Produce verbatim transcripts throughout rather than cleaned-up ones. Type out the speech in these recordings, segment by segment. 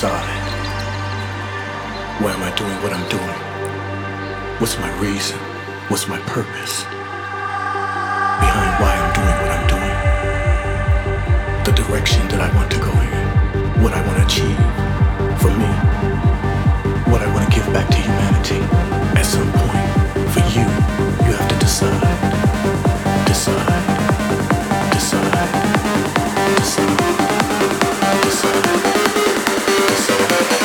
decide, why am I doing what I'm doing? What's my reason? What's my purpose behind why I'm doing what I'm doing? The direction that I want to go in, what I want to achieve for me, what I want to give back to humanity. At some point, for you, you have to decide, decide, decide, decide, decide, decide.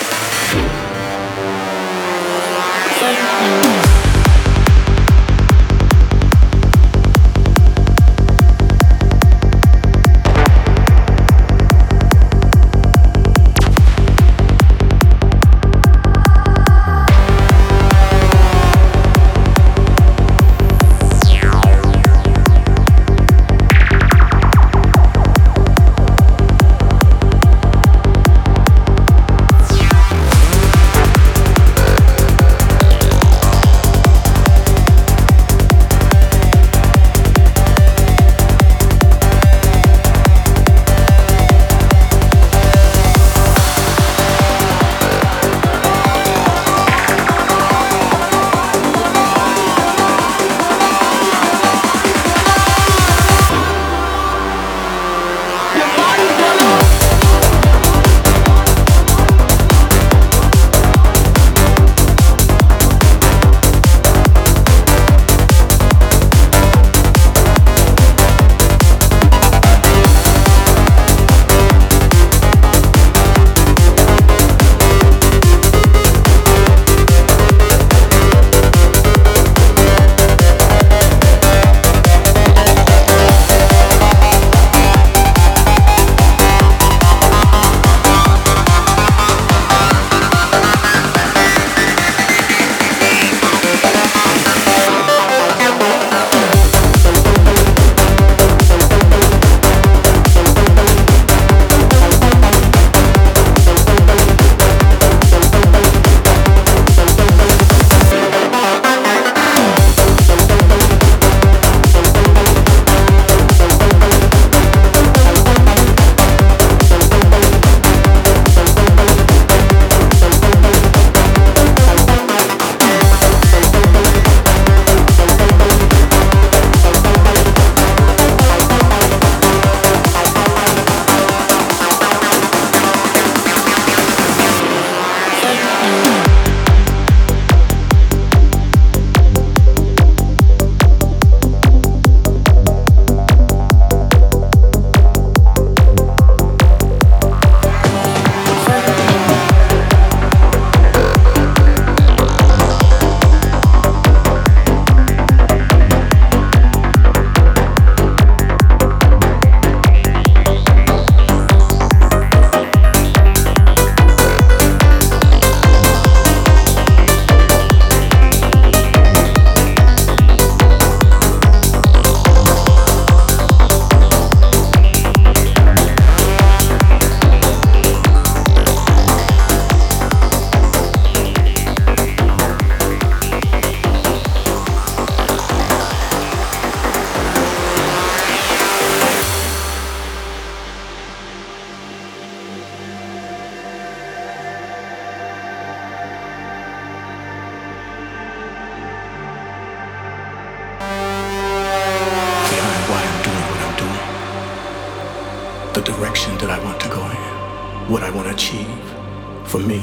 The direction that I want to go in, what I want to achieve for me,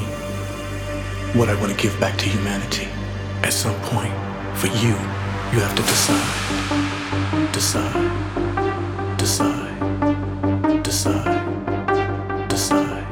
what I want to give back to humanity. At some point, for you, you have to decide, decide, decide, decide, decide.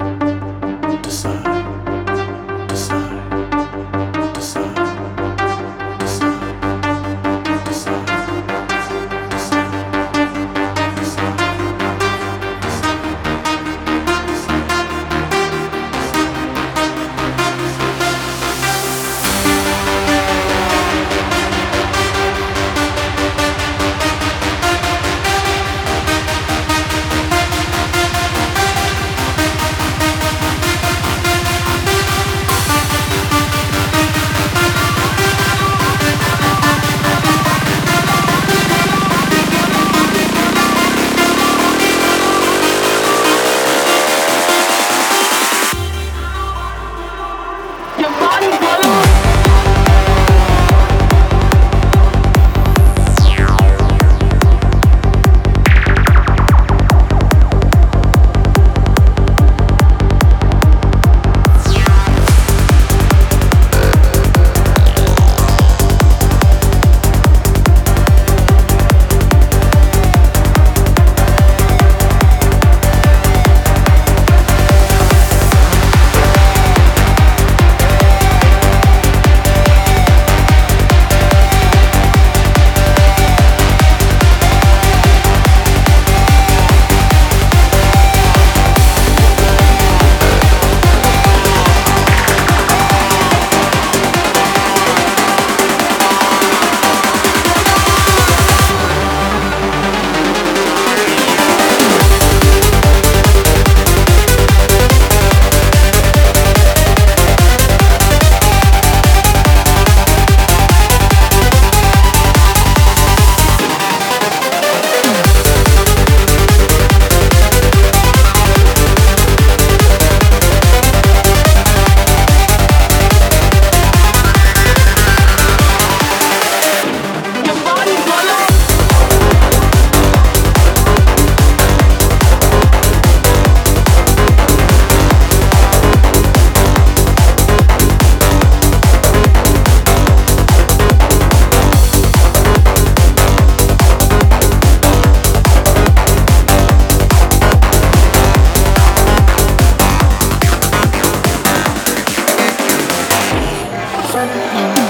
Thank you.